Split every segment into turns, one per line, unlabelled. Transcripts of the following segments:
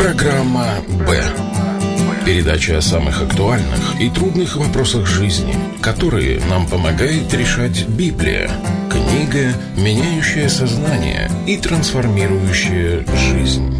Программа «Б». Передача о самых актуальных и трудных вопросах жизни, которые нам помогает решать Библия. Книга, меняющая сознание и трансформирующая жизнь.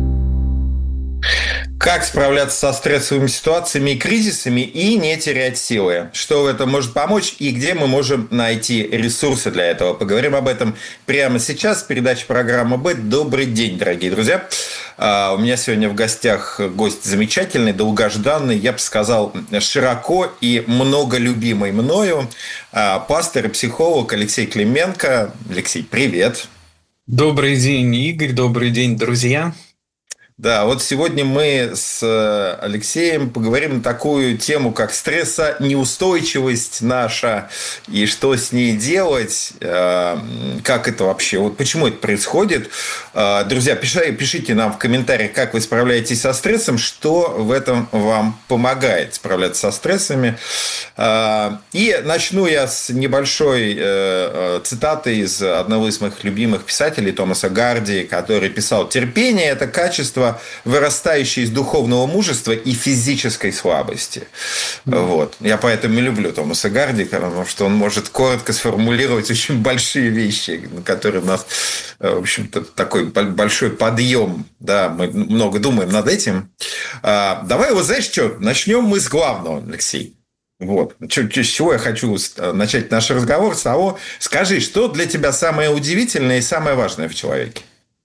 Как справляться со стрессовыми ситуациями и кризисами и не терять силы? Что в этом может помочь и где мы можем найти ресурсы для этого? Поговорим об этом прямо сейчас. Передача «Программа Б». Добрый день, дорогие друзья. У меня сегодня в гостях гость замечательный, долгожданный, я бы сказал, широко и много любимый мною, пастор и психолог Алексей Клименко. Алексей, привет.
Добрый день, Игорь. Добрый день, друзья.
Да, вот сегодня мы с Алексеем поговорим на такую тему, как стрессонеустойчивость наша и что с ней делать, как это вообще, вот почему это происходит. Друзья, пишите нам в комментариях, как вы справляетесь со стрессом, что в этом вам помогает справляться со стрессами. И начну я с небольшой цитаты из одного из моих любимых писателей, Томаса Гарди, который писал: «Терпение – это качество, вырастающие из духовного мужества и физической слабости». Вот. Я поэтому и люблю Томаса Гарди, потому что он может коротко сформулировать очень большие вещи, на которые у нас, в общем-то, такой большой подъем. Да, мы много думаем над этим. Давай, вот знаешь что, начнем мы с главного, Алексей. Вот. С чего я хочу начать наш разговор? С того, скажи, что для тебя самое удивительное и самое важное в человеке?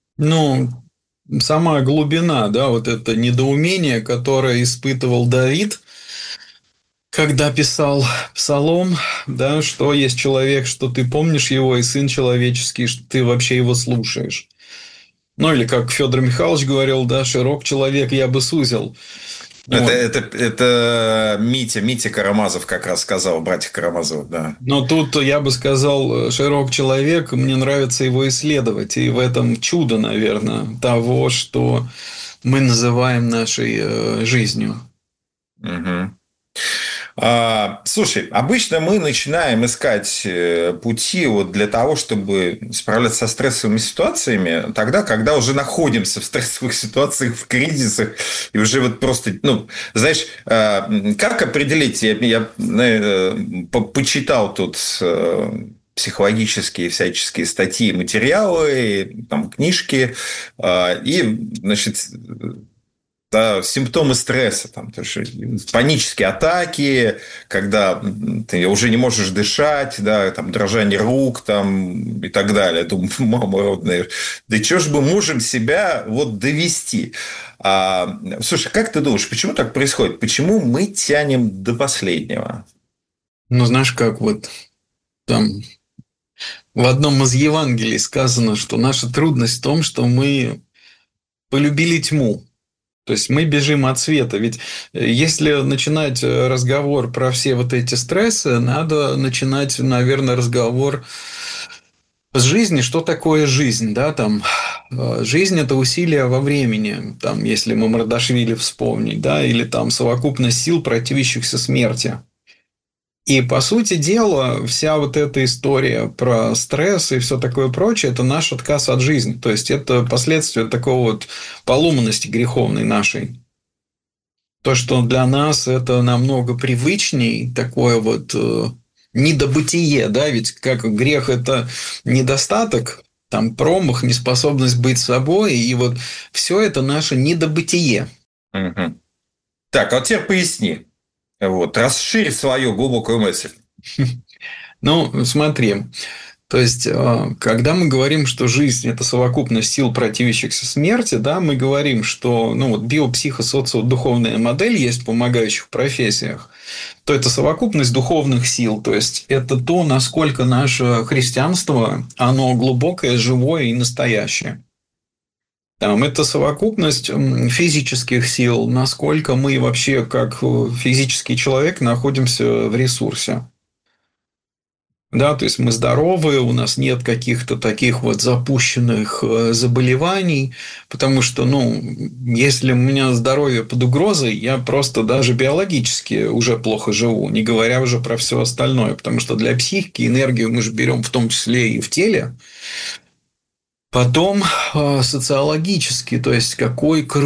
Сама глубина, да, вот это недоумение, которое испытывал Давид, когда писал псалом, да, что есть человек, что ты помнишь его, и сын человеческий, что ты вообще его слушаешь. Или как Федор Михайлович говорил, да, широк человек, я бы сузил.
Это Митя Карамазов как раз сказал, братья Карамазов, да.
Но тут я бы сказал, широк человек, мне нравится его исследовать. И в этом чудо, наверное, того, что мы называем нашей жизнью.
Угу. Слушай, обычно мы начинаем искать пути вот для того, чтобы справляться со стрессовыми ситуациями, тогда, когда уже находимся в стрессовых ситуациях, в кризисах, и уже вот просто, знаешь, как определить, я почитал тут психологические всяческие статьи, материалы, там, книжки, и, значит, симптомы стресса, там, панические атаки, когда ты уже не можешь дышать, да, там, дрожание рук там, и так далее. Думаю, мама родная, да что ж мы можем себя вот довести? Слушай, как ты думаешь, почему так происходит? Почему мы тянем до последнего?
Знаешь, как вот там в одном из Евангелий сказано, что наша трудность в том, что мы полюбили тьму. То есть мы бежим от света. Ведь если начинать разговор про все вот эти стрессы, надо начинать, наверное, разговор с жизни. Что такое жизнь? Да, там, жизнь – это усилие во времени, там, если мы Мардашвили вспомнить, да, или там совокупность сил, противящихся смерти. И, по сути дела, вся вот эта история про стресс и все такое прочее – это наш отказ от жизни. То есть, это последствия такого вот поломанности греховной нашей. То, что для нас это намного привычней, такое вот недобытие, да, ведь как грех – это недостаток, там промах, неспособность быть собой, и вот все это наше недобытие.
Угу. Так, а вот теперь поясни. Вот, расширь свою глубокую мысль.
Смотри. То есть, когда мы говорим, что жизнь – это совокупность сил, противящихся смерти, да, мы говорим, что биопсихосоциодуховная модель есть в помогающих профессиях, то это совокупность духовных сил. То есть, это то, насколько наше христианство, оно глубокое, живое и настоящее. Это совокупность физических сил, насколько мы вообще, как физический человек, находимся в ресурсе. Да, то есть мы здоровы, у нас нет каких-то таких вот запущенных заболеваний, потому что, если у меня здоровье под угрозой, я просто даже биологически уже плохо живу, не говоря уже про все остальное, потому что для психики энергию мы же берем в том числе и в теле. Потом социологически, то есть какой круг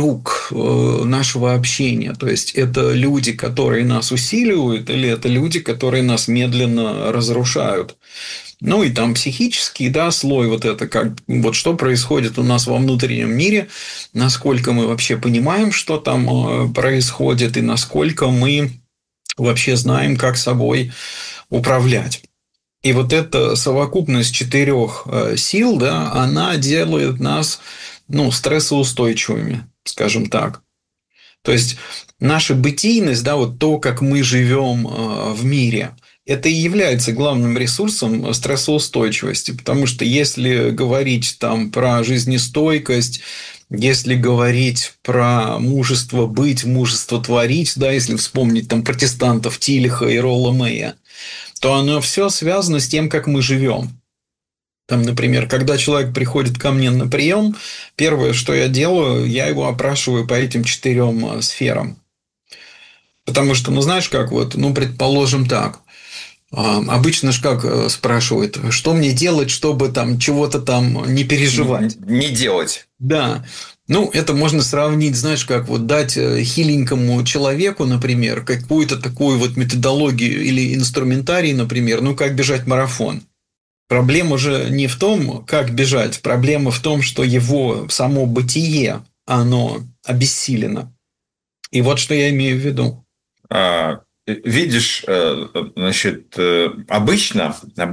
нашего общения. То есть это люди, которые нас усиливают, или это люди, которые нас медленно разрушают. Ну и там психический, да, слой, вот это как вот что происходит у нас во внутреннем мире, насколько мы вообще понимаем, что там происходит, и насколько мы вообще знаем, как собой управлять. И вот эта совокупность 4 сил, да, она делает нас, стрессоустойчивыми, скажем так. То есть наша бытийность, да, вот то, как мы живем в мире, это и является главным ресурсом стрессоустойчивости, потому что если говорить там про жизнестойкость, если говорить про мужество быть, мужество творить, да, если вспомнить там протестантов Тилиха и Ролла Мэя, то оно все связано с тем, как мы живем. Там, например, когда человек приходит ко мне на прием, первое, что я делаю, я его опрашиваю по этим 4 сферам. Потому что, знаешь, как вот, предположим так. Обычно же как спрашивают, что мне делать, чтобы там чего-то там не переживать?
Не делать.
Да. Это можно сравнить, знаешь, как вот дать хиленькому человеку, например, какую-то такую вот методологию или инструментарий, например, как бежать марафон. Проблема же не в том, как бежать, проблема в том, что его само бытие, оно обессилено. И вот что я имею в виду.
Видишь, значит, обычно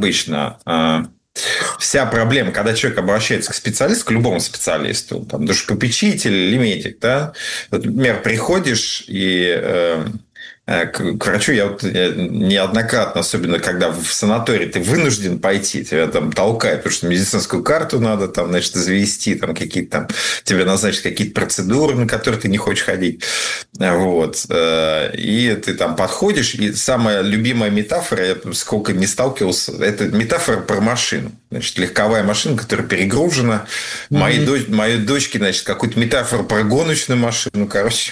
вся проблема, когда человек обращается к специалисту, к любому специалисту, там, душепопечитель или медик, да, вот, например, приходишь и к врачу, я неоднократно, особенно когда в санаторий ты вынужден пойти, тебя там толкают, потому что медицинскую карту надо там, значит, завести, там какие-то там тебе назначат какие-то процедуры, на которые ты не хочешь ходить. Вот. И ты там подходишь, и самая любимая метафора, я сколько не сталкивался, это метафора про машину. Значит, легковая машина, которая перегружена. Моей дочке, значит, какую-то метафору про гоночную машину, короче,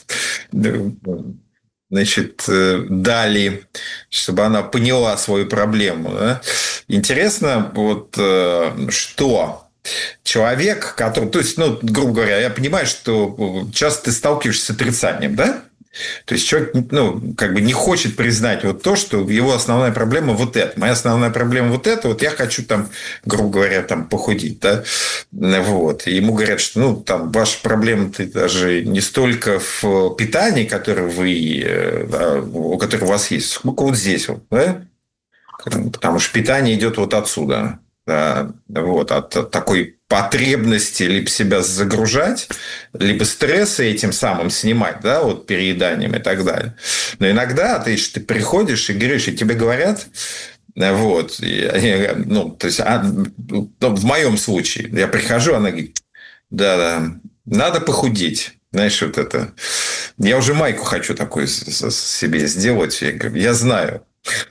значит, дали, чтобы она поняла свою проблему. Да? Интересно, вот что человек, который... То есть, грубо говоря, я понимаю, что часто ты сталкиваешься с отрицанием, да? То есть, человек не хочет признать вот то, что его основная проблема вот это. Моя основная проблема вот это. Вот я хочу там, грубо говоря, там похудеть. Да? Вот. И ему говорят, что там ваша проблема даже не столько в питании, которое у вас есть, сколько вот здесь. Вот, да? Потому что питание идет вот отсюда. Да? Вот, от такой потребности либо себя загружать, либо стрессы этим самым снимать, да, вот перееданием и так далее. Но иногда ты приходишь и говоришь, и тебе говорят, вот, то есть, в моем случае, я прихожу, она говорит, да, надо похудеть. Знаешь, вот это. Я уже майку хочу такую себе сделать. Я говорю, я знаю.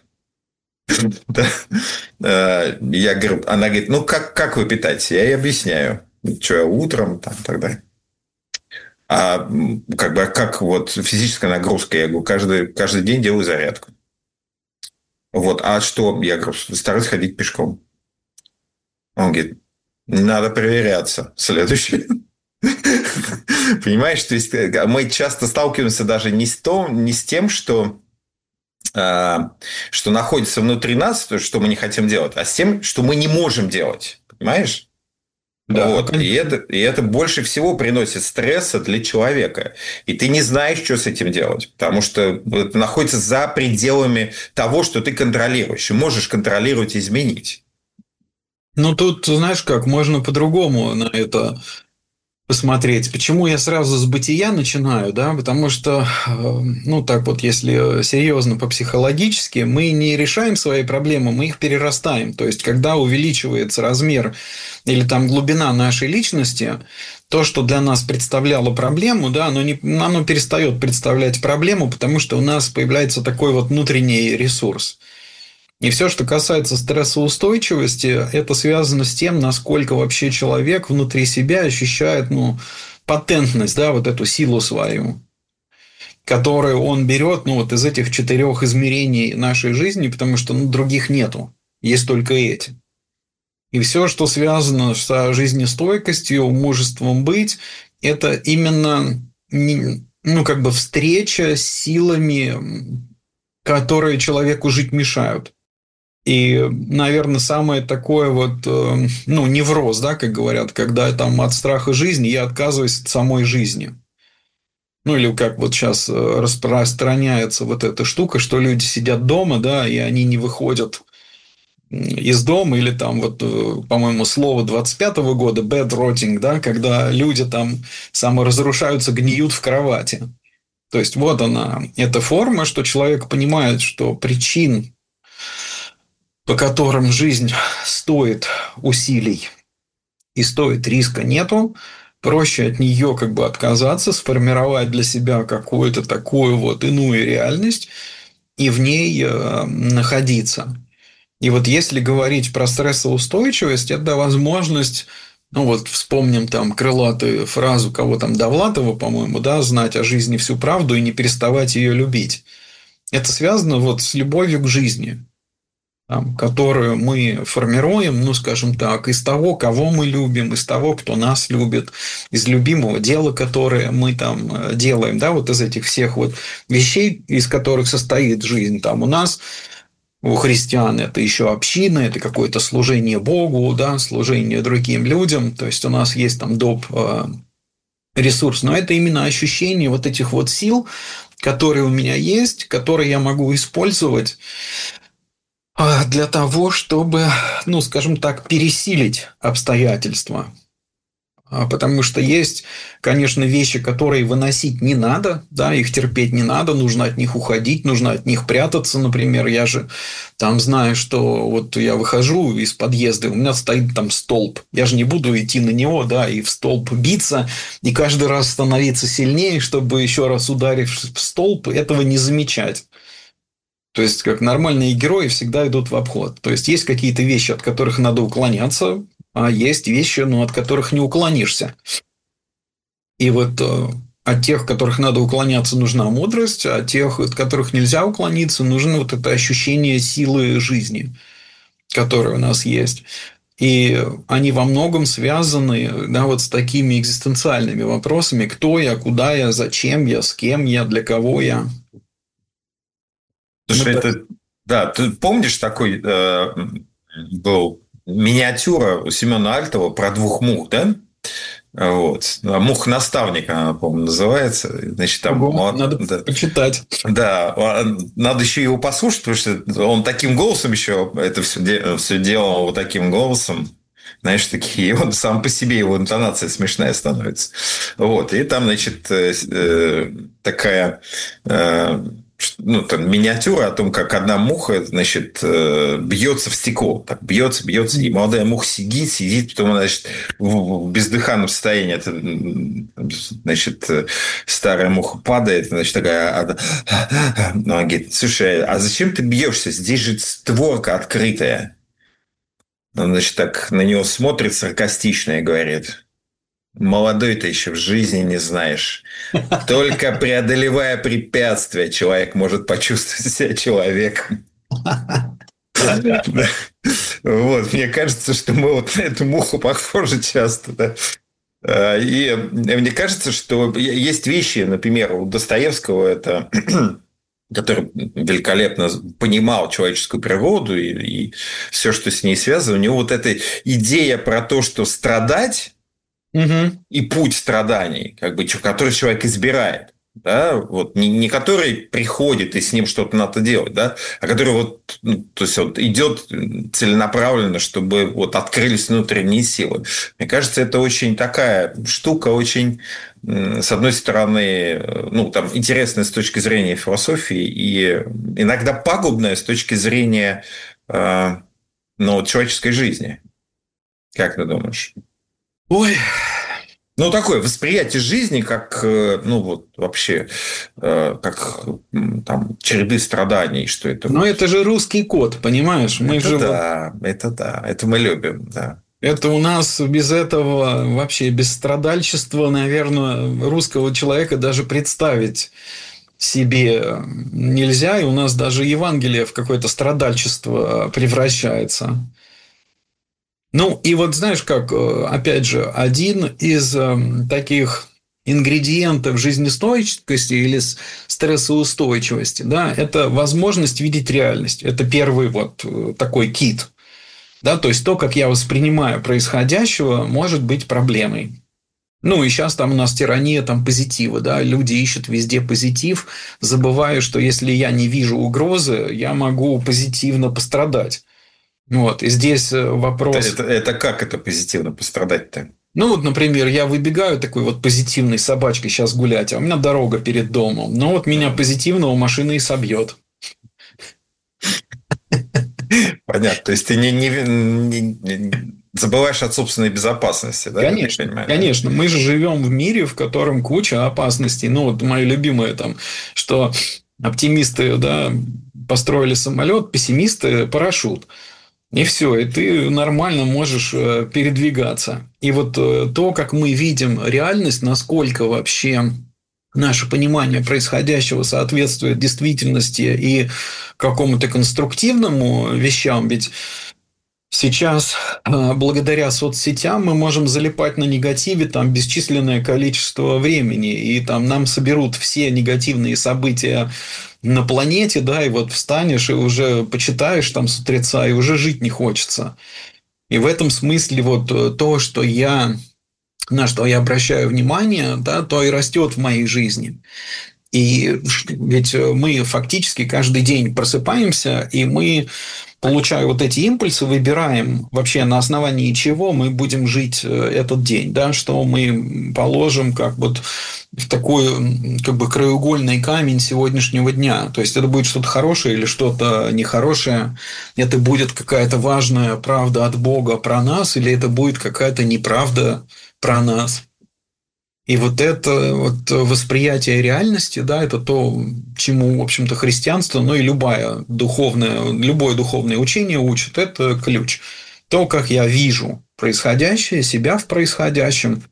Я говорю, она говорит, как вы питаетесь? Я ей объясняю. Что я утром, там, и так далее. А как вот физическая нагрузка? Я говорю, каждый день делаю зарядку. Вот. А что? Я говорю, стараюсь ходить пешком. Он говорит, надо проверяться. Следующий. Понимаешь, то есть мы часто сталкиваемся даже не с тем, что находится внутри нас, то, что мы не хотим делать, а с тем, что мы не можем делать. Понимаешь? Да, вот. И это больше всего приносит стресса для человека. И ты не знаешь, что с этим делать. Потому что это находится за пределами того, что ты контролируешь. И можешь контролировать и изменить.
Тут, знаешь как, можно по-другому на это посмотреть. Почему я сразу с бытия начинаю, да? Потому что, так вот, если серьезно по-психологически, мы не решаем свои проблемы, мы их перерастаем. То есть, когда увеличивается размер или там глубина нашей личности, то, что для нас представляло проблему, да, оно перестает представлять проблему, потому что у нас появляется такой вот внутренний ресурс. И все, что касается стрессоустойчивости, это связано с тем, насколько вообще человек внутри себя ощущает патентность, да, вот эту силу свою, которую он берет из этих 4 измерений нашей жизни, потому что других нету, есть только эти. И все, что связано с жизнестойкостью, мужеством быть, это именно ну, как бы встреча с силами, которые человеку жить мешают. И, наверное, самое такое вот, ну, невроз, да, как говорят, когда там от страха жизни я отказываюсь от самой жизни. Ну, или как вот сейчас распространяется вот эта штука, что люди сидят дома, да, и они не выходят из дома, или там вот, по-моему, слово 25-го года bed rotting, да, когда люди там саморазрушаются, гниют в кровати. То есть вот она, эта форма, что человек понимает, что причин, по которым жизнь стоит усилий и стоит риска, нету. Проще от нее как бы отказаться, сформировать для себя какую-то такую вот иную реальность и в ней находиться. И вот если говорить про стрессоустойчивость, это возможность, ну вот вспомним там крылатую фразу кого там Довлатова, по-моему, да, знать о жизни всю правду и не переставать ее любить. Это связано вот с любовью к жизни, там, которую мы формируем, ну, скажем так, из того, кого мы любим, из того, кто нас любит, из любимого дела, которое мы там делаем, да, вот из этих всех вот вещей, из которых состоит жизнь. Там у нас, у христиан, это еще община, это какое-то служение Богу, да, служение другим людям, то есть у нас есть там доп. Ресурс, но это именно ощущение вот этих вот сил, которые у меня есть, которые я могу использовать для того, чтобы, ну, скажем так, пересилить обстоятельства. Потому что есть, конечно, вещи, которые выносить не надо, да, их терпеть не надо, нужно от них уходить, нужно от них прятаться. Например, я же там знаю, что вот я выхожу из подъезда, у меня стоит там столб. Я же не буду идти на него, да, и в столб биться, и каждый раз становиться сильнее, чтобы еще раз ударив в столб, этого не замечать. То есть, как нормальные герои всегда идут в обход. То есть, есть какие-то вещи, от которых надо уклоняться, а есть вещи, ну, от которых не уклонишься. И вот от тех, от которых надо уклоняться, нужна мудрость, а от тех, от которых нельзя уклониться, нужно вот это ощущение силы жизни, которое у нас есть. И они во многом связаны, да, вот с такими экзистенциальными вопросами: кто я, куда я, зачем я, с кем я, для кого я.
Слушай, это, да, ты помнишь, такой был миниатюра у Семена Альтова про двух мух, да? Вот. Мух-наставник, она, по-моему, называется. Значит, там,
надо почитать.
Да, надо еще его послушать, потому что он таким голосом еще это все делал, вот таким голосом. Знаешь, такие, он сам по себе, его интонация смешная становится. Вот. И там, значит, такая... ну, там, миниатюра о том, как одна муха, значит, бьется в стекло. Так, бьется, и молодая муха сидит, потом она, значит, в бездыханном состоянии, это, значит, старая муха падает, значит, такая... Ну, она говорит: слушай, а зачем ты бьешься? Здесь же створка открытая. Он, значит, так на него смотрит саркастично и говорит: молодой ты еще в жизни не знаешь. Только преодолевая препятствия, человек может почувствовать себя человеком. Вот, мне кажется, что мы вот на эту муху похожи часто, да. И мне кажется, что есть вещи, например, у Достоевского, это... который великолепно понимал человеческую природу и все, что с ней связано. У него вот эта идея про то, что страдать и путь страданий, как бы, который человек избирает, да, вот, не который приходит и с ним что-то надо делать, да, а который вот, ну, то есть вот идет целенаправленно, чтобы вот открылись внутренние силы. Мне кажется, это очень такая штука, очень, с одной стороны, ну, там, интересная с точки зрения философии и иногда пагубная с точки зрения, ну, человеческой жизни. Как ты думаешь?
Ой,
ну, такое восприятие жизни, как, ну, вот вообще, как там череды страданий, что это...
Ну, это же русский код, понимаешь? Мы
это
же
да, это мы любим, да.
Это у нас без этого, вообще без страдальчества, наверное, русского человека даже представить себе нельзя. И у нас даже Евангелие в какое-то страдальчество превращается. Ну, и вот знаешь как, опять же, один из таких ингредиентов жизнестойкости или стрессоустойчивости, да, это возможность видеть реальность. Это первый вот такой кит. Да, то есть то, как я воспринимаю происходящего, может быть проблемой. Ну, и сейчас там у нас тирания там позитива, да, люди ищут везде позитив, забывая, что если я не вижу угрозы, я могу позитивно пострадать. Вот, и здесь вопрос...
Это как это позитивно пострадать-то?
Ну, вот, например, я выбегаю такой вот позитивной собачкой сейчас гулять, а у меня дорога перед домом. Но вот меня позитивного машина и собьет.
Понятно. То есть ты не забываешь от собственной безопасности, да?
Конечно, конечно. Мы же живем в мире, в котором куча опасностей. Ну, вот мое любимое там, что оптимисты, да, построили самолет, пессимисты парашют. И все, и ты нормально можешь передвигаться. И вот то, как мы видим реальность, насколько вообще наше понимание происходящего соответствует действительности и какому-то конструктивному вещам. Ведь сейчас, благодаря соцсетям, мы можем залипать на негативе там бесчисленное количество времени, и там нам соберут все негативные события на планете, да, и вот встанешь и уже почитаешь там с утреца, и уже жить не хочется. И в этом смысле вот то, что на что я обращаю внимание, да, то и растет в моей жизни. И ведь мы фактически каждый день просыпаемся, и мы, получая вот эти импульсы, выбираем вообще на основании чего мы будем жить этот день, да, что мы положим как вот в такой как бы краеугольный камень сегодняшнего дня. То есть это будет что-то хорошее или что-то нехорошее, это будет какая-то важная правда от Бога про нас, или это будет какая-то неправда про нас. И вот это вот восприятие реальности, да, это то, чему, в общем-то, христианство, ну и любое духовное учение учит, это ключ. То, как я вижу происходящее, себя в происходящем,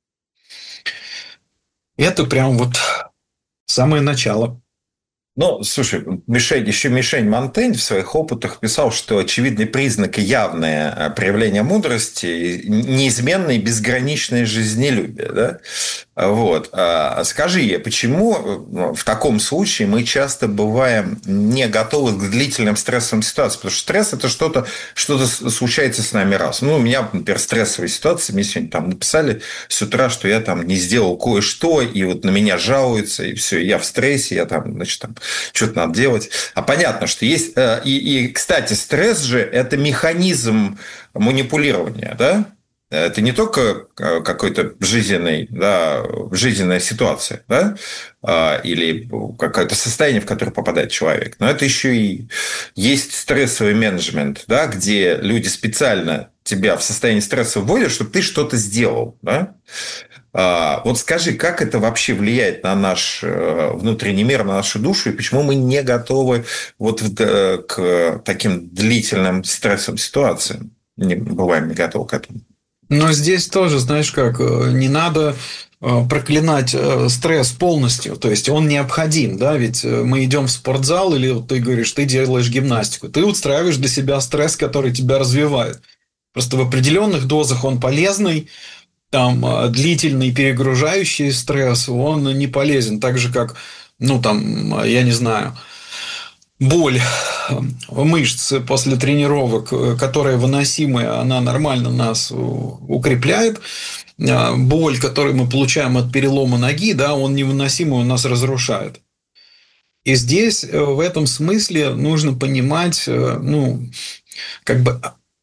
это прям вот самое начало.
Ну, слушай, Мишель Монтень в своих опытах писал, что очевидный признак и явное проявление мудрости – неизменное и безграничное жизнелюбие. Да? Вот. Скажи, почему в таком случае мы часто бываем не готовы к длительным стрессовым ситуациям? Потому что стресс – это что-то случается с нами раз. Ну, у меня, например, стрессовая ситуация. Мне сегодня там написали с утра, что я там не сделал кое-что, и вот на меня жалуются, и все, я в стрессе, я там, значит, там что-то надо делать. А понятно, что есть... И, кстати, стресс же – это механизм манипулирования, да? Это не только какой-то жизненная ситуация, да? Или какое-то состояние, в которое попадает человек, но это еще и есть стрессовый менеджмент, да? Где люди специально тебя в состояние стресса вводят, чтобы ты что-то сделал, да? Вот скажи, как это вообще влияет на наш внутренний мир, на нашу душу, и почему мы не готовы вот к таким длительным стрессовым ситуациям? Не бываем не готовы к этому.
Но здесь тоже, знаешь как, не надо проклинать стресс полностью, то есть он необходим, да, ведь мы идем в спортзал, или ты говоришь, ты делаешь гимнастику, ты устраиваешь для себя стресс, который тебя развивает. Просто в определенных дозах он полезный, там длительный перегружающий стресс, он не полезен, так же как, ну там, я не знаю, боль мышц после тренировок, которая выносимая, она нормально нас укрепляет. Боль, которую мы получаем от перелома ноги, да, он невыносимый, он нас разрушает. И здесь в этом смысле нужно понимать, ну, как бы,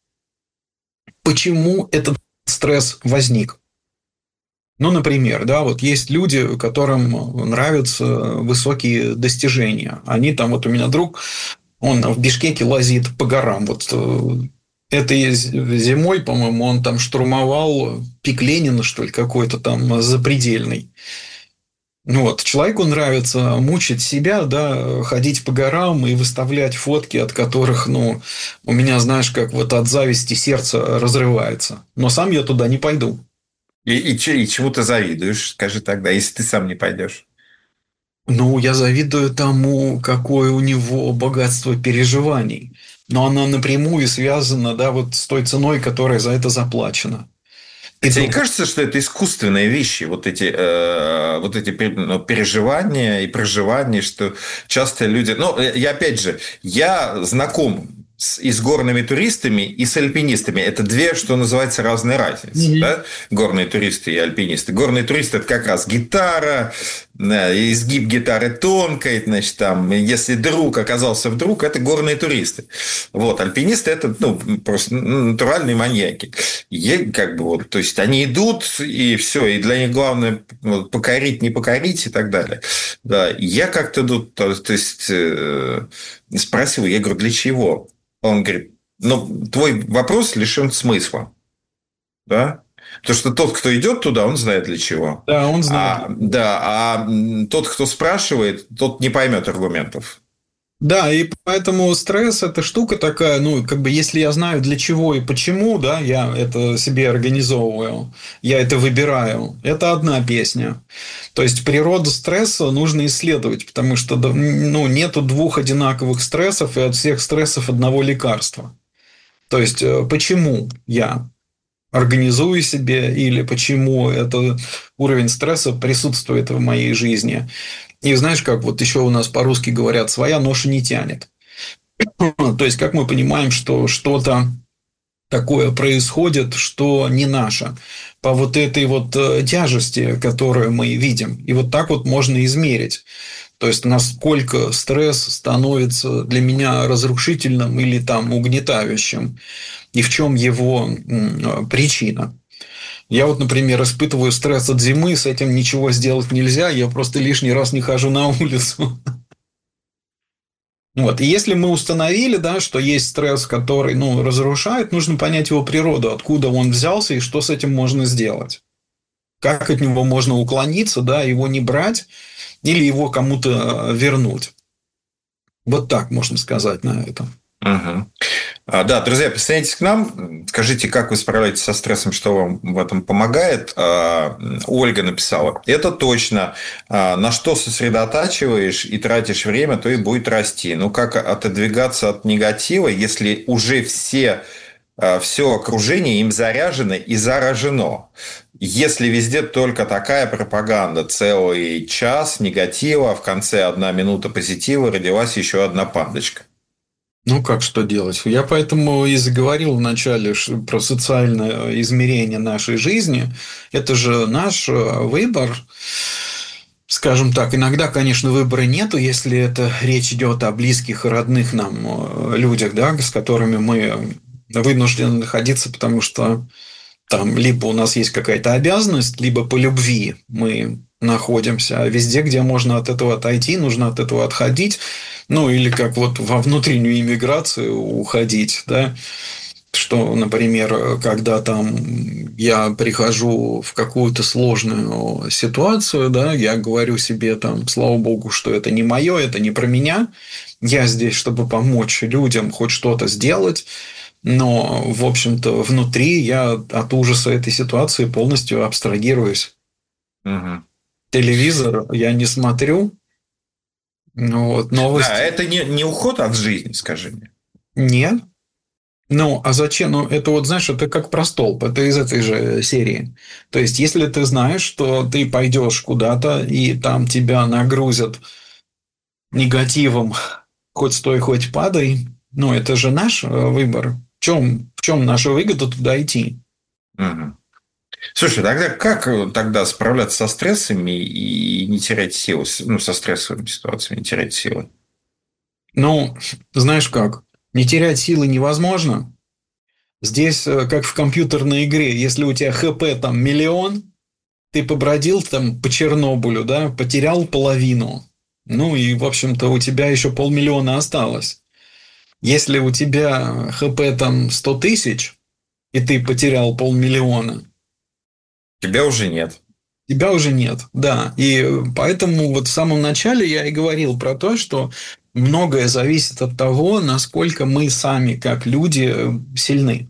почему этот стресс возник. Ну, например, да, вот есть люди, которым нравятся высокие достижения. Они там, вот у меня друг, он в Бишкеке лазит по горам. Вот этой зимой, по-моему, он там штурмовал пик Ленина, что ли, какой-то там запредельный. Вот. Человеку нравится мучить себя, да, ходить по горам и выставлять фотки, от которых, ну, у меня, знаешь, как вот от зависти сердце разрывается. Но сам я туда не пойду.
И чему ты завидуешь, скажи тогда, если ты сам не пойдешь?
Ну, я завидую тому, какое у него богатство переживаний. Но оно напрямую связано, да, вот с той ценой, которая за это заплачена.
И тебе не кажется, что это искусственные вещи, вот эти переживания и проживания, что часто люди... я знаком и с горными туристами, и с альпинистами. Это две, что называется, разные разницы. Да? Горные туристы и альпинисты. Горные туристы – это как раз гитара, изгиб гитары тонкой, значит, там, если друг оказался вдруг, это горные туристы. Вот, альпинисты – это просто натуральные маньяки. То есть, они идут, и все, и для них главное покорить, не покорить и так далее. Да. Я как-то спросил, я говорю, для чего? Он говорит, твой вопрос лишен смысла. Да? Потому что тот, кто идет туда, он знает для чего.
Да, он знает.
А тот, кто спрашивает, тот не поймет аргументов.
Да, и поэтому стресс – это штука такая, если я знаю для чего и почему, да, я это себе организовываю, я это выбираю, это одна песня. То есть, природу стресса нужно исследовать, потому что нету двух одинаковых стрессов и от всех стрессов одного лекарства. То есть, почему я организую себе или почему этот уровень стресса присутствует в моей жизни. И знаешь, как вот еще у нас по-русски говорят, своя ноша не тянет. То есть, как мы понимаем, что что-то такое происходит, что не наше, по вот этой вот тяжести, которую мы видим. И вот так вот можно измерить. То есть, насколько стресс становится для меня разрушительным или там угнетающим, и в чем его причина. Я вот, например, испытываю стресс от зимы, с этим ничего сделать нельзя, я просто лишний раз не хожу на улицу. Вот. И если мы установили, да, что есть стресс, который разрушает, нужно понять его природу, откуда он взялся и что с этим можно сделать. Как от него можно уклониться, да, его не брать или его кому-то вернуть. Вот так можно сказать на это.
Угу. Да, друзья, присоединяйтесь к нам, скажите, как вы справляетесь со стрессом, что вам в этом помогает. Ольга написала, это точно, на что сосредотачиваешь и тратишь время, то и будет расти. Как отодвигаться от негатива, если уже все окружение им заряжено и заражено? Если везде только такая пропаганда, целый час негатива, в конце 1 минута позитива, родилась еще одна пандочка.
Как что делать? Я поэтому и заговорил вначале про социальное измерение нашей жизни. Это же наш выбор. Скажем так, иногда, конечно, выбора нету, если это речь идет о близких и родных нам людях, да, с которыми мы вынуждены находиться, потому что там либо у нас есть какая-то обязанность, либо по любви мы находимся. А везде, где можно от этого отойти, нужно от этого отходить. Или как вот во внутреннюю иммиграцию уходить, да, что, например, когда там я прихожу в какую-то сложную ситуацию, да, я говорю себе там, слава богу, что это не мое, это не про меня, я здесь, чтобы помочь людям хоть что-то сделать, но, в общем-то, внутри я от ужаса этой ситуации полностью абстрагируюсь.
Угу.
Телевизор я не смотрю. Новости.
Да, это не уход от жизни, скажи мне.
Нет. А зачем? Это знаешь, это как про столб. Это из этой же серии. То есть, если ты знаешь, что ты пойдешь куда-то, и там тебя нагрузят негативом, хоть стой, хоть падай, это же наш выбор. В чем наша выгода туда идти?
Угу. Слушай, тогда как тогда справляться со стрессами и не терять силы, со стрессовыми ситуациями не терять силы?
Знаешь как, не терять силы невозможно. Здесь, как в компьютерной игре, если у тебя ХП там 1 000 000, ты побродил там по Чернобылю, да, потерял половину. И, в общем-то, у тебя еще 500 000 осталось. Если у тебя ХП там 100 000, и ты потерял 500 000,
тебя уже нет.
Тебя уже нет, да. И поэтому в самом начале я и говорил про то, что многое зависит от того, насколько мы сами, как люди, сильны.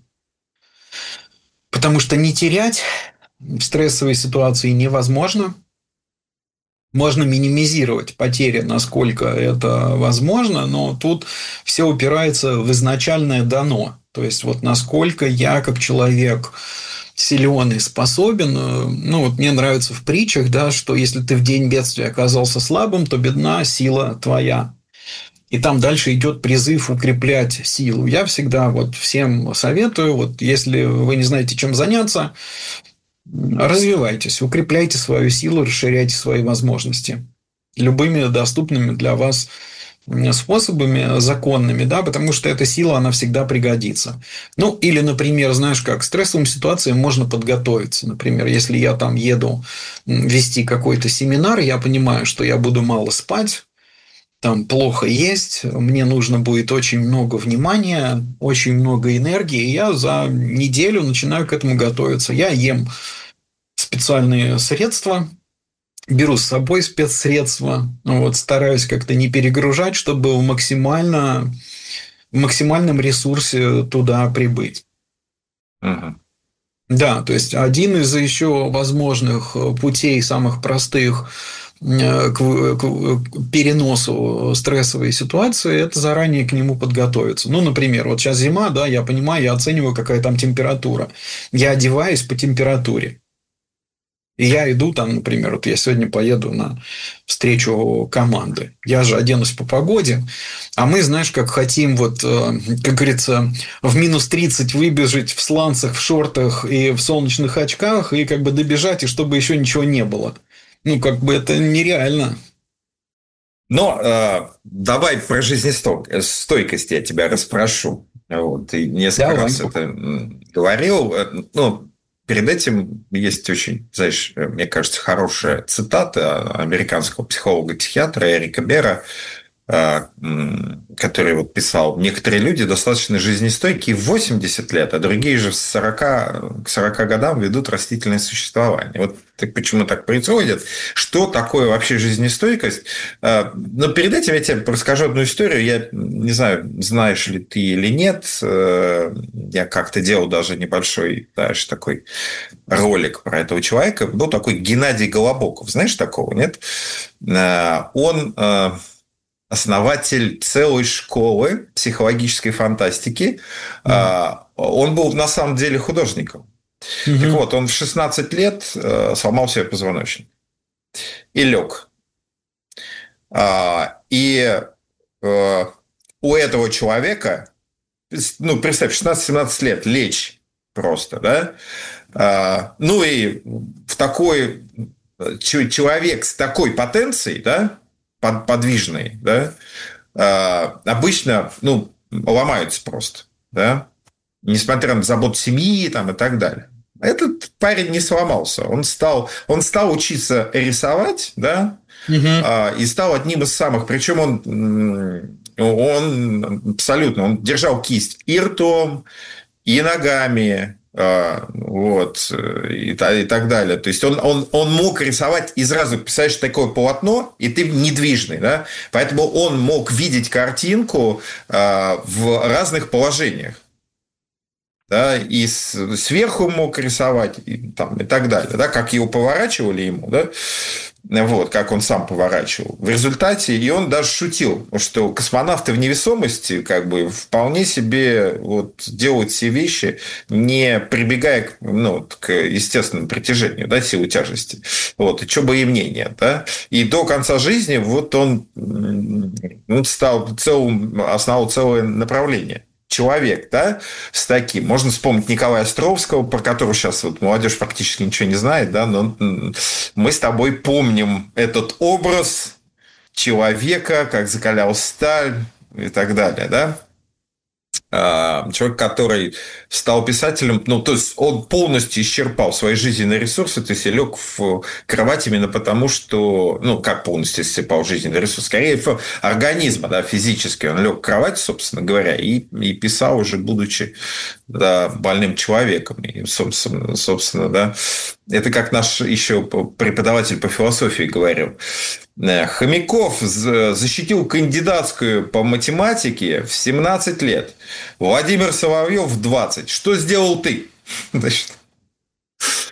Потому что не терять в стрессовой ситуации невозможно. Можно минимизировать потери, насколько это возможно, но тут все упирается в изначальное дано. То есть, вот насколько я как человек силен и способен. Ну, вот мне нравится в притчах, да, что если ты в день бедствия оказался слабым, то бедна сила твоя. И там дальше идет призыв укреплять силу. Я всегда вот всем советую, вот если вы не знаете, чем заняться, развивайтесь, укрепляйте свою силу, расширяйте свои возможности любыми доступными для вас способами законными, да, потому что эта сила, она всегда пригодится. Ну, или, например, знаешь как, к стрессовым ситуациям можно подготовиться. Например, если я там еду вести какой-то семинар, я понимаю, что я буду мало спать, там плохо есть, мне нужно будет очень много внимания, очень много энергии, и я за неделю начинаю к этому готовиться. Я ем специальные средства, беру с собой спецсредства, вот, стараюсь как-то не перегружать, чтобы в максимальном ресурсе туда прибыть.
Угу.
Да, то есть один из еще возможных путей, самых простых к переносу стрессовой ситуации, это заранее к нему подготовиться. Ну, например, вот сейчас зима, да, я понимаю, я оцениваю, какая там температура. Я одеваюсь по температуре. И я иду там, например, вот я сегодня поеду на встречу команды. Я же оденусь по погоде. А мы, знаешь, как хотим, вот, как говорится, в минус 30 выбежать в сланцах, в шортах и в солнечных очках, и как бы добежать, и чтобы еще ничего не было. Ну, как бы это нереально.
Но давай про жизнестойкость я тебя расспрошу. Вот, ты несколько раз это говорил. Ну, перед этим есть очень, знаешь, мне кажется, хорошая цитата американского психолога-психиатра Эрика Берра, который вот писал: некоторые люди достаточно жизнестойкие в 80 лет, а другие же к 40 годам ведут растительное существование. Вот почему так происходит? Что такое вообще жизнестойкость? Но перед этим я тебе расскажу одну историю. Я не знаю, знаешь ли ты или нет. Я как-то делал даже небольшой, знаешь, такой ролик про этого человека. Был такой Геннадий Голобоков. Знаешь такого, нет? Он основатель целой школы психологической фантастики. Он был на самом деле художником. Так вот, он в 16 лет сломал себе позвоночник и лег. И у этого человека, ну, представь, 16-17 лет лечь просто, да? Ну, и в такой человек с такой потенцией, да, подвижные, да, обычно, ну, ломаются просто, да, несмотря на заботу семьи там, и так далее. Этот парень не сломался. Он стал учиться рисовать, да, и стал одним из самых. Причем он абсолютно, он держал кисть и ртом, и ногами, вот, и так далее. То есть он мог рисовать и сразу писать такое полотно, и ты недвижный, да? Поэтому он мог видеть картинку в разных положениях. Да, и сверху мог рисовать, и так далее, да, как его поворачивали ему, да, вот, как он сам поворачивал. В результате, и он даже шутил, что космонавты в невесомости как бы вполне себе вот делают все вещи, не прибегая к естественному притяжению, да, силы тяжести. Вот, и что бы им нет, да. И до конца жизни вот он основал целое направление. Человек, да, с таким. Можно вспомнить Николая Островского, про которого сейчас вот молодежь практически ничего не знает, да, но мы с тобой помним этот образ человека, как закалял сталь и так далее, да. Человек, который стал писателем, ну, то есть он полностью исчерпал свои жизненные ресурсы, то есть лег в кровать именно потому, что, ну, как полностью исчерпал жизненные ресурсы, скорее организма, да, физически. Он лег в кровать, собственно говоря, и писал уже, будучи, да, больным человеком. И, собственно, да, это как наш еще преподаватель по философии говорил. Хомяков защитил кандидатскую по математике в 17 лет. Владимир Соловьев в 20. Что сделал ты? Значит,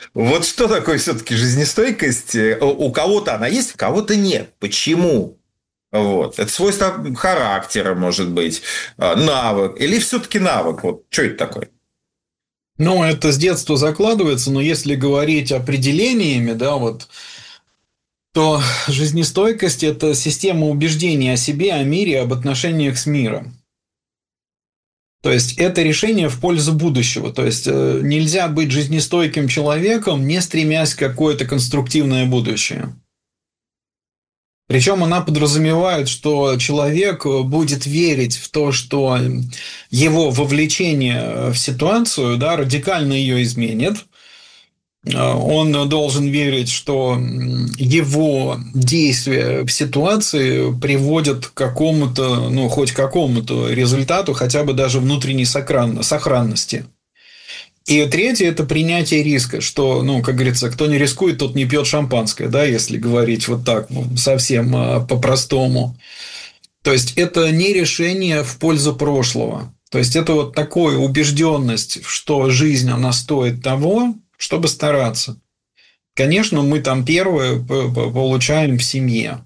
Вот что такое все-таки жизнестойкость? У кого-то она есть, у кого-то нет. Почему? Вот. Это свойство характера, может быть, навык. Или все-таки навык? Вот что это такое?
Ну, это с детства закладывается, но если говорить определениями, да, вот, то жизнестойкость – это система убеждений о себе, о мире, об отношениях с миром. То есть это решение в пользу будущего. То есть нельзя быть жизнестойким человеком, не стремясь к какое-то конструктивное будущее. Причем она подразумевает, что человек будет верить в то, что его вовлечение в ситуацию, да, радикально ее изменит. Он должен верить, что его действия в ситуации приводят к какому-то, ну, хоть к какому-то результату, хотя бы даже внутренней сохранности. И третье – это принятие риска, что, ну, как говорится, кто не рискует, тот не пьет шампанское, да, если говорить вот так, совсем по-простому. То есть это не решение в пользу прошлого. То есть это вот такая убежденность, что жизнь, она стоит того, чтобы стараться. Конечно, мы там первое получаем в семье.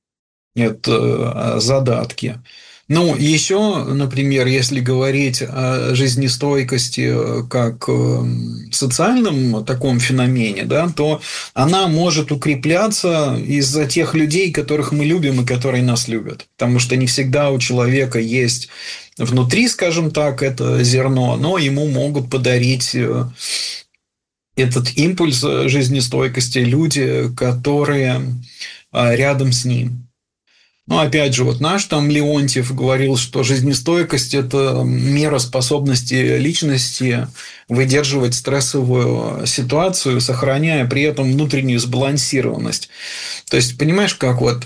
Это задатки. Ну, еще, например, если говорить о жизнестойкости как социальном таком феномене, да, то она может укрепляться из-за тех людей, которых мы любим и которые нас любят. Потому что не всегда у человека есть внутри, скажем так, это зерно, но ему могут подарить этот импульс жизнестойкости люди, которые рядом с ним. Но опять же, вот наш там Леонтьев говорил, что жизнестойкость – это мера способности личности выдерживать стрессовую ситуацию, сохраняя при этом внутреннюю сбалансированность. То есть, понимаешь, как вот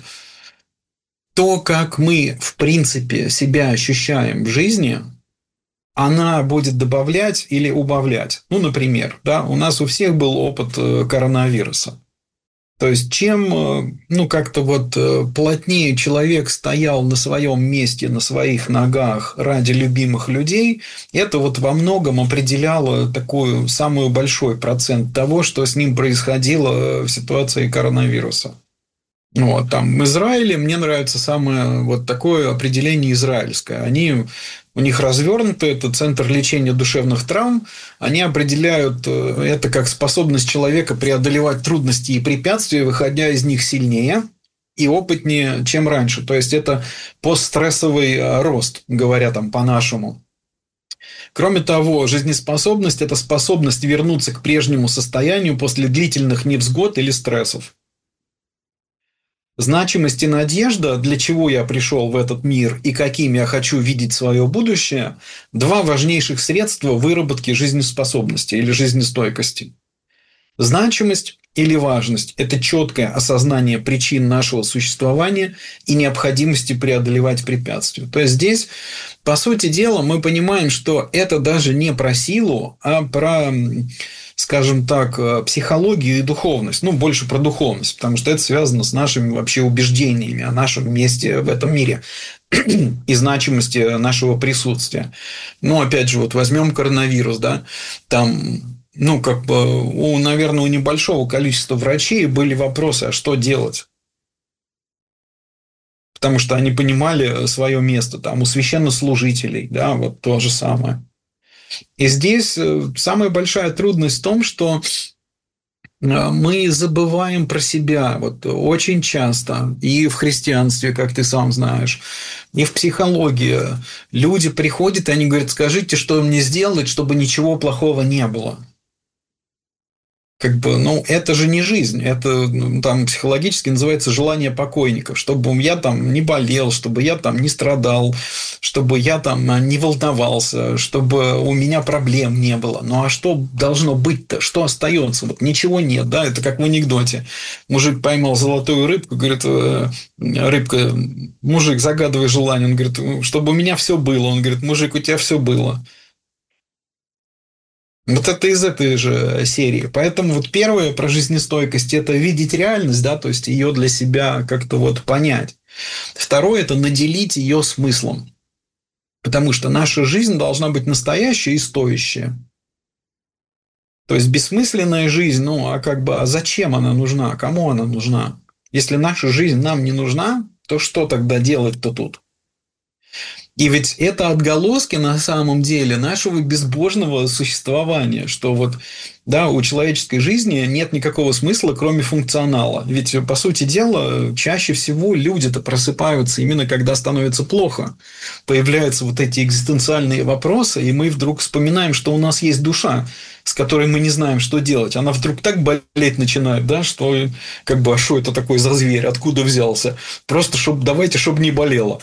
то, как мы, в принципе, себя ощущаем в жизни, она будет добавлять или убавлять. Ну, например, да, у нас у всех был опыт коронавируса. То есть, чем, ну, как-то вот плотнее человек стоял на своем месте, на своих ногах ради любимых людей, это вот во многом определяло такой самый большой процент того, что с ним происходило в ситуации коронавируса. Вот, там в Израиле мне нравится самое вот такое определение израильское. У них развернуто, это центр лечения душевных травм. Они определяют это как способность человека преодолевать трудности и препятствия, выходя из них сильнее и опытнее, чем раньше. То есть это постстрессовый рост, говоря там по-нашему. Кроме того, жизнеспособность – это способность вернуться к прежнему состоянию после длительных невзгод или стрессов. Значимость и надежда, для чего я пришел в этот мир и каким я хочу видеть свое будущее – два важнейших средства выработки жизнеспособности или жизнестойкости. Значимость или важность – это четкое осознание причин нашего существования и необходимости преодолевать препятствия. То есть здесь, по сути дела, мы понимаем, что это даже не про силу, а про, скажем так, психологию и духовность. Ну, больше про духовность, потому что это связано с нашими вообще убеждениями о нашем месте в этом мире и значимости нашего присутствия. Ну, опять же, вот возьмем коронавирус, да, там, ну, как бы, наверное, у небольшого количества врачей были вопросы, а что делать? Потому что они понимали свое место, там, у священнослужителей, да, вот то же самое. И здесь самая большая трудность в том, что мы забываем про себя вот очень часто. И в христианстве, как ты сам знаешь, и в психологии. Люди приходят, и они говорят: скажите, что мне сделать, чтобы ничего плохого не было. Как бы, ну, это же не жизнь, это там психологически называется желание покойников, чтобы я там не болел, чтобы я там не страдал, чтобы я там не волновался, чтобы у меня проблем не было. Ну, а что должно быть-то? Что остается? Вот ничего нет, да, это как в анекдоте. Мужик поймал золотую рыбку, говорит: рыбка, мужик, загадывай желание, он говорит: чтобы у меня все было. Он говорит: мужик, у тебя все было. Вот это из этой же серии. Поэтому вот первое про жизнестойкость – это видеть реальность, да, то есть ее для себя как-то вот понять. Второе – это наделить ее смыслом. Потому что наша жизнь должна быть настоящая и стоящая. То есть бессмысленная жизнь, ну, а как бы, а зачем она нужна, кому она нужна? Если наша жизнь нам не нужна, то что тогда делать-то тут? И ведь это отголоски на самом деле нашего безбожного существования, что вот, да, у человеческой жизни нет никакого смысла, кроме функционала. Ведь, по сути дела, чаще всего люди-то просыпаются именно когда становится плохо. Появляются вот эти экзистенциальные вопросы, и мы вдруг вспоминаем, что у нас есть душа, с которой мы не знаем, что делать. Она вдруг так болеть начинает, да, что как бы, а что это такое за зверь, откуда взялся? Просто давайте, чтобы не болело.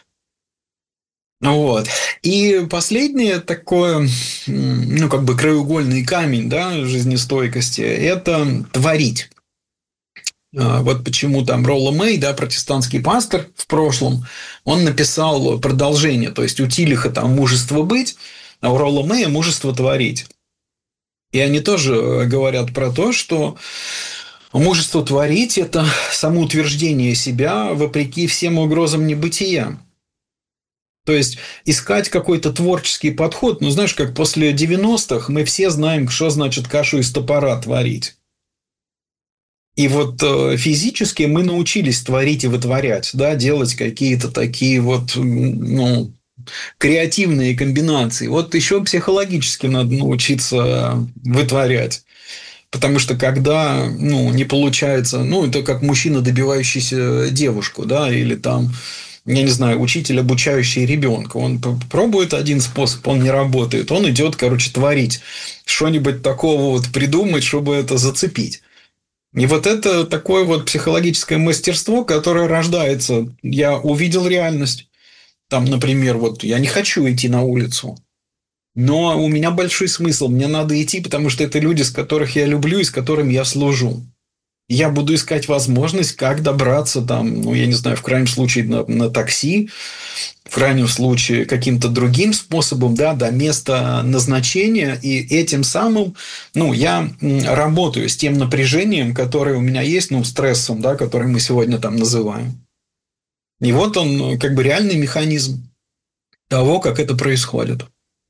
Вот. И последнее такое, ну, как бы краеугольный камень, да, жизнестойкости – это творить. Вот почему там Ролло Мэй, да, протестантский пастор в прошлом, он написал продолжение, то есть у Тилиха там мужество быть, а у Ролло Мэя мужество творить. И они тоже говорят про то, что мужество творить – это самоутверждение себя вопреки всем угрозам небытия. То есть искать какой-то творческий подход, ну, знаешь, как после 90-х мы все знаем, что значит кашу из топора творить. И вот физически мы научились творить и вытворять, да, делать какие-то такие вот, ну, креативные комбинации. Вот еще психологически надо научиться вытворять. Потому что когда, ну, не получается, ну, это как мужчина, добивающийся девушку, да, или там, я не знаю, учитель, обучающий ребенка. Он пробует один способ, он не работает. Он идет, короче, творить. Что-нибудь такого вот придумать, чтобы это зацепить. И вот это такое вот психологическое мастерство, которое рождается. Я увидел реальность. Там, например, вот я не хочу идти на улицу. Но у меня большой смысл. Мне надо идти, потому что это люди, с которых я люблю и с которыми я служу. Я буду искать возможность, как добраться там, ну, я не знаю, в крайнем случае на такси, в крайнем случае каким-то другим способом, да, до места назначения. И этим самым, ну, я работаю с тем напряжением, которое у меня есть, ну, стрессом, да, который мы сегодня там называем. И вот он как бы реальный механизм того, как это происходит.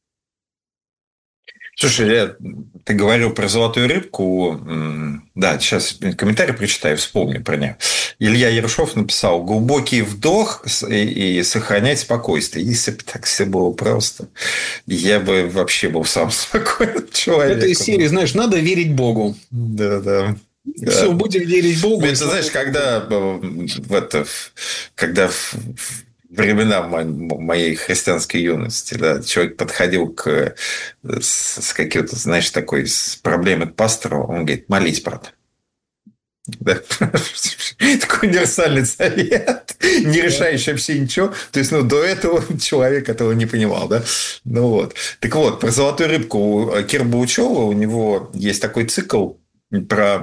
Слушай, ты говорил про золотую рыбку. Да, сейчас комментарий прочитаю, вспомню про нее. Илья Ершов написал: глубокий вдох и сохранять спокойствие. Если бы так все было просто, я бы вообще был сам спокойным человеком.
Это из серии, знаешь, надо верить Богу.
Да.
Все, будем верить Богу.
Это, знаешь, когда времена моей христианской юности, да, человек подходил с каким-то, знаешь, с проблемой к пастору, он говорит: молись, брат. Да. Такой универсальный совет, не решающий вообще ничего. То есть, ну, до этого человек этого не понимал, да. Ну вот. Так вот, про золотую рыбку у Кира Булычева, у него есть такой цикл про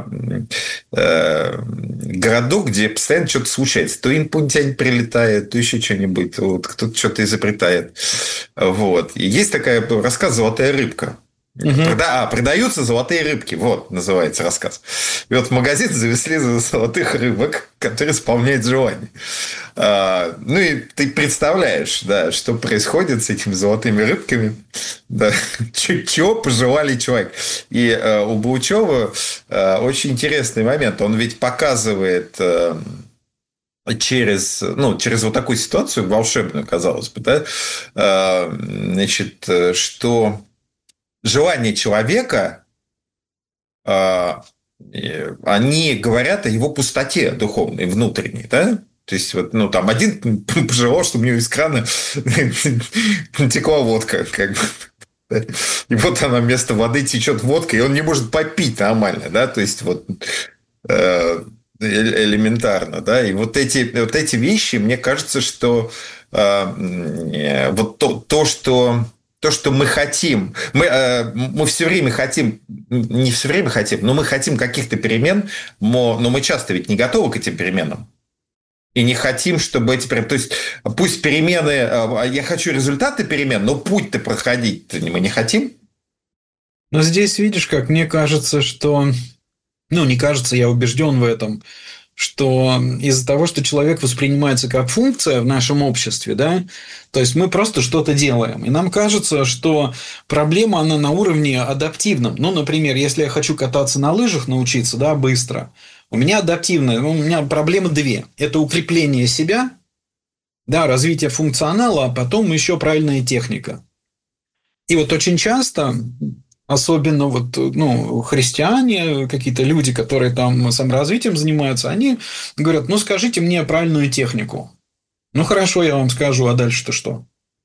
городок, где постоянно что-то случается. То инопланетянин прилетает, то еще что-нибудь, вот, кто-то что-то изобретает. Вот. И есть такой рассказ «Золотая рыбка». Продаются золотые рыбки. Вот, называется рассказ. И вот в магазин завезли золотых рыбок, которые исполняют желания. Ну, и ты представляешь, да, что происходит с этими золотыми рыбками. Да, чего пожелали человек. И у Булычева очень интересный момент. Он ведь показывает через вот такую ситуацию, волшебную, казалось бы, да, значит, что желания человека, они говорят о его пустоте духовной, внутренней, да? То есть, вот, ну, там один пожелал, чтобы у него из крана текла водка, как бы. И вот она вместо воды течет водка, и он не может попить нормально, да? То есть, вот элементарно, да? И вот эти вещи, мне кажется, что вот то, что мы хотим, мы все время хотим, не все время хотим, но мы хотим каких-то перемен, но мы часто ведь не готовы к этим переменам. И не хотим, чтобы эти перемены... То есть, пусть перемены... Я хочу результаты перемен, но путь-то проходить мы не хотим.
Но здесь, видишь, как мне кажется, что... Ну, не кажется, я убежден в этом, что из-за того, что человек воспринимается как функция в нашем обществе, да, то есть мы просто что-то делаем. И нам кажется, что проблема, она на уровне адаптивном. Ну, например, если я хочу кататься на лыжах, научиться, да, быстро, у меня адаптивная, у меня проблемы две. Это укрепление себя, да, развитие функционала, а потом еще правильная техника. И вот очень часто, особенно вот, ну, христиане, какие-то люди, которые там саморазвитием занимаются, они говорят, ну, скажите мне правильную технику. Ну, хорошо, я вам скажу, а дальше-то что?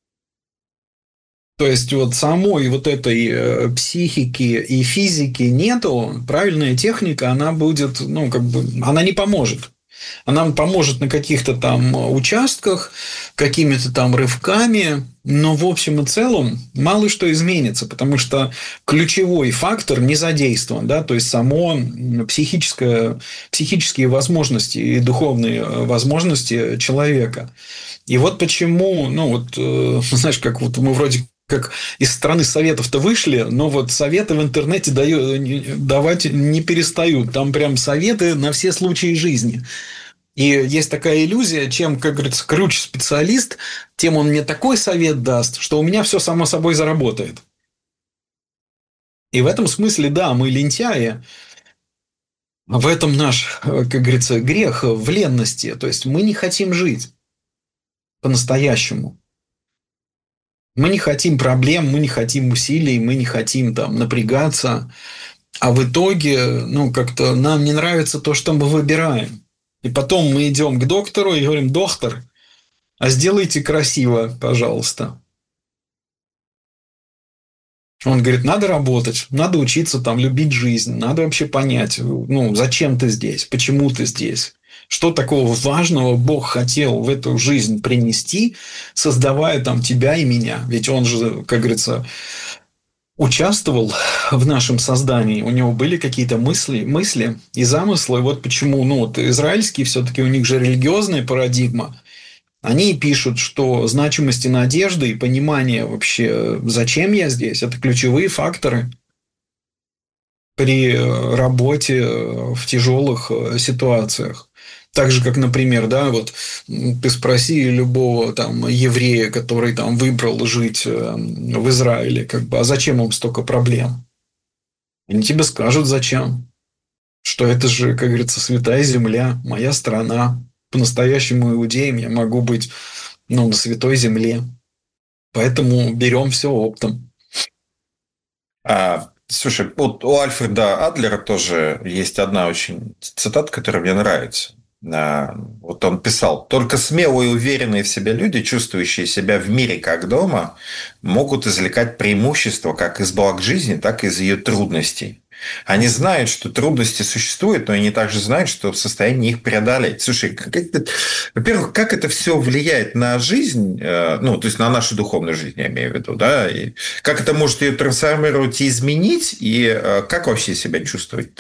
То есть, вот самой вот этой психики и физики нету, правильная техника, она будет, ну, как бы, она не поможет. Она поможет на каких-то там участках, какими-то там рывками, но в общем и целом мало что изменится, потому что ключевой фактор не задействован, да, то есть само психические возможности и духовные возможности человека. И вот почему, ну вот, знаешь, как вот мы вроде как из страны советов-то вышли, но вот советы в интернете давать не перестают. Там прям советы на все случаи жизни. И есть такая иллюзия, чем, как говорится, круче специалист, тем он мне такой совет даст, что у меня все само собой заработает. И в этом смысле, да, мы лентяи. В этом наш, как говорится, грех в ленности. То есть мы не хотим жить по-настоящему. Мы не хотим проблем, мы не хотим усилий, мы не хотим там напрягаться. А в итоге, ну, как-то нам не нравится то, что мы выбираем. И потом мы идем к доктору и говорим: доктор, а сделайте красиво, пожалуйста. Он говорит: надо работать, надо учиться там любить жизнь, надо вообще понять, ну, зачем ты здесь, почему ты здесь. Что такого важного Бог хотел в эту жизнь принести, создавая там тебя и меня? Ведь он же, как говорится, участвовал в нашем создании. У него были какие-то мысли и замыслы. Вот почему, ну, вот израильские все-таки, у них же религиозная парадигма. Они пишут, что значимость и надежда, и понимание вообще, зачем я здесь, это ключевые факторы при работе в тяжелых ситуациях. Так же, как, например, да, вот ты спроси любого там еврея, который там выбрал жить в Израиле, как бы, а зачем им столько проблем? Они тебе скажут, зачем. Что это же, как говорится, святая земля, моя страна. По-настоящему иудеем я могу быть, ну, на святой земле. Поэтому берем все оптом.
Слушай, вот у Альфреда Адлера тоже есть одна очень цитата, которая мне нравится. Вот он писал: только смелые и уверенные в себе люди, чувствующие себя в мире как дома, могут извлекать преимущества как из благ жизни, так и из ее трудностей. Они знают, что трудности существуют, но они также знают, что в состоянии их преодолеть. Слушай, во-первых, как это все влияет на жизнь, ну, то есть на нашу духовную жизнь, я имею в виду, да, и как это может ее трансформировать и изменить, и как вообще себя чувствовать,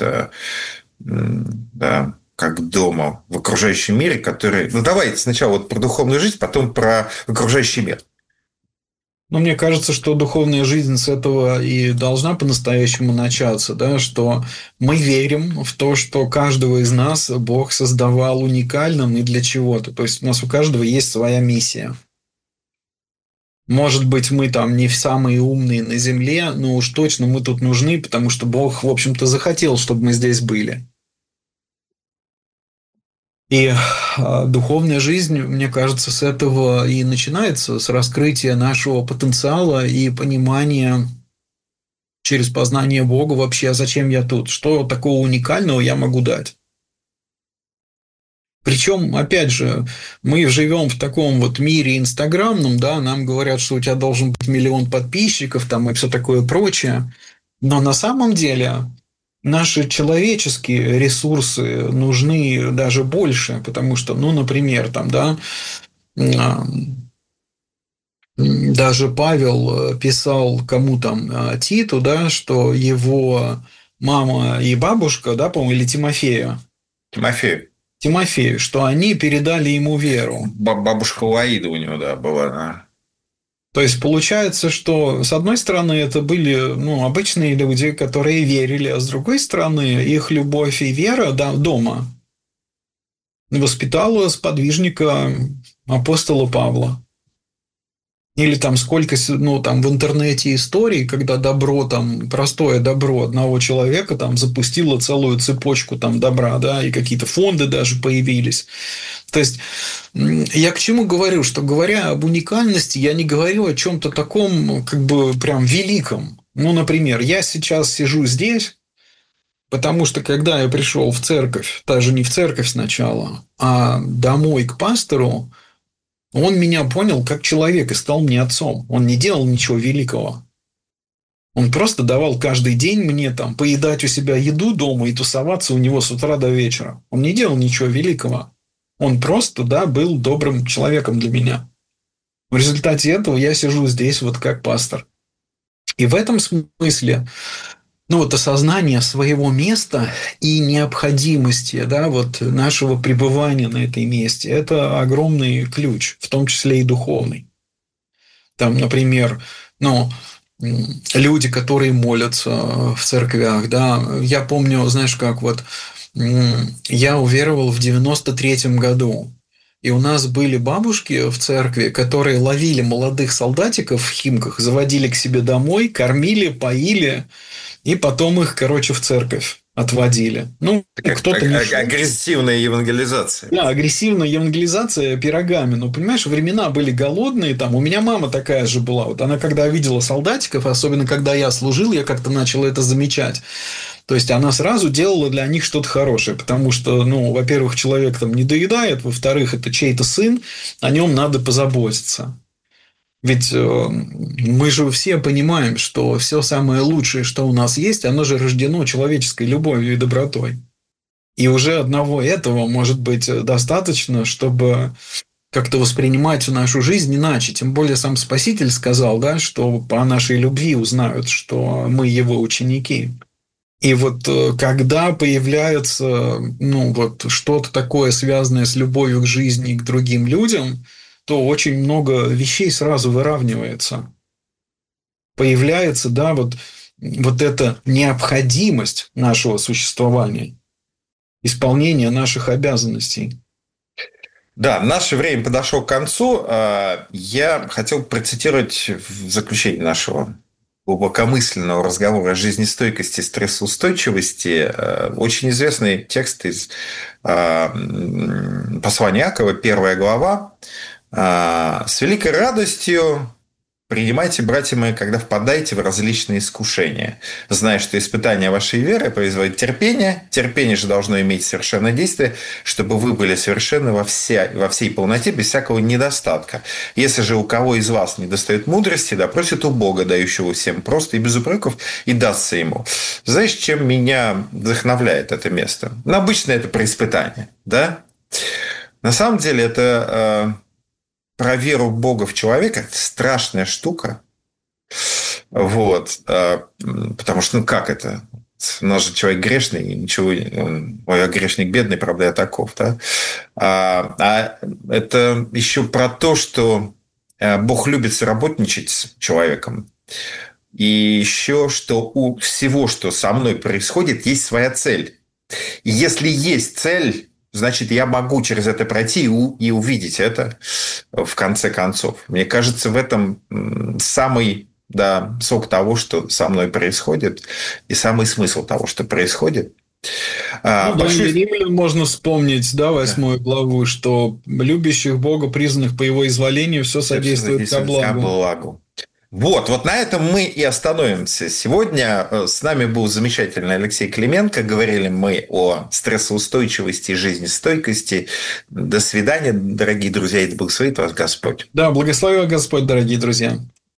да, как дома в окружающем мире, который... Ну, давай сначала вот про духовную жизнь, потом про окружающий мир.
Ну, мне кажется, что духовная жизнь с этого и должна по-настоящему начаться, да, что мы верим в то, что каждого из нас Бог создавал уникальным и для чего-то. То есть у нас у каждого есть своя миссия. Может быть, мы там не самые умные на земле, но уж точно мы тут нужны, потому что Бог, в общем-то, захотел, чтобы мы здесь были. И духовная жизнь, мне кажется, с этого и начинается, с раскрытия нашего потенциала и понимания через познание Бога вообще, а зачем я тут, что такого уникального я могу дать. Причем, опять же, мы живем в таком вот мире инстаграмном, да, нам говорят, что у тебя должен быть 1 миллион подписчиков там, и все такое прочее, но на самом деле... Наши человеческие ресурсы нужны даже больше, потому что, ну, например, там, да, даже Павел писал кому там, Титу, да, что его мама и бабушка, да, по-моему, или Тимофею, что они передали ему веру.
Бабушка Лаида у него, да, была, да.
То есть получается, что с одной стороны это были, ну, обычные люди, которые верили, а с другой стороны их любовь и вера, да, дома воспитала сподвижника апостола Павла. Или там сколько, там в интернете историй, когда добро, там простое добро одного человека там запустило целую цепочку там добра, да, и какие-то фонды даже появились. То есть я к чему говорю, что говоря об уникальности, я не говорю о чем-то таком, как бы прям великом. Ну, например, я сейчас сижу здесь, потому что когда я пришел в церковь, даже не в церковь сначала, а домой к пастору, он меня понял как человек и стал мне отцом. Он не делал ничего великого. Он просто давал каждый день мне там поедать у себя еду дома и тусоваться у него с утра до вечера. Он не делал ничего великого. Он просто, да, был добрым человеком для меня. В результате этого я сижу здесь вот как пастор. И в этом смысле, осознание своего места и необходимости, да, нашего пребывания на этой месте – это огромный ключ, в том числе и духовный. Там, например, люди, которые молятся в церквях, да, я помню, знаешь, как я уверовал в 93-м году. И у нас были бабушки в церкви, которые ловили молодых солдатиков в Химках, заводили к себе домой, кормили, поили, и потом их, в церковь отводили. Кто-то не шел.
Агрессивная евангелизация.
Да, агрессивная евангелизация пирогами. Понимаешь, времена были голодные. Там, у меня мама такая же была. Она когда видела солдатиков, особенно когда я служил, я как-то начал это замечать. То есть она сразу делала для них что-то хорошее, потому что, во-первых, человек там не доедает, во-вторых, это чей-то сын, о нем надо позаботиться. Ведь мы же все понимаем, что все самое лучшее, что у нас есть, оно же рождено человеческой любовью и добротой. И уже одного этого может быть достаточно, чтобы как-то воспринимать нашу жизнь иначе. Тем более сам Спаситель сказал, да, что по нашей любви узнают, что мы его ученики. И когда появляется что-то такое, связанное с любовью к жизни и к другим людям, то очень много вещей сразу выравнивается. Появляется, да, эта необходимость нашего существования, исполнения наших обязанностей.
Да, наше время подошло к концу. Я хотел процитировать в заключении нашего глубокомысленного разговора о жизнестойкости и стрессоустойчивости очень известный текст из послания Иакова, 1 глава. «С великой радостью принимайте, братья мои, когда впадаете в различные искушения, зная, что испытание вашей веры производит терпение. Терпение же должно иметь совершенное действие, чтобы вы были совершенны во всей полноте, без всякого недостатка. Если же у кого из вас недостает мудрости, да просит у Бога, дающего всем просто и без упреков, и дастся ему». Знаешь, чем меня вдохновляет это место? Обычно это про испытание, да? На самом деле это про веру Бога в человека – страшная штука. Потому что, как это? У нас же человек грешный, и ничего, я грешник бедный, правда, я таков. Да? А это еще про то, что Бог любит соработничать с человеком. И еще, что у всего, что со мной происходит, есть своя цель. И если есть цель, значит, я могу через это пройти и увидеть это в конце концов. Мне кажется, в этом самый сок того, что со мной происходит, и самый смысл того, что происходит.
Римлян можно вспомнить, 8 главу, что любящих Бога, признанных по его изволению, все содействует ко благу.
Вот на этом мы и остановимся сегодня. С нами был замечательный Алексей Клименко. Говорили мы о стрессоустойчивости и жизнестойкости. До свидания, дорогие друзья. Это был «Свит вас Господь».
Да, благослови вас Господь, дорогие друзья.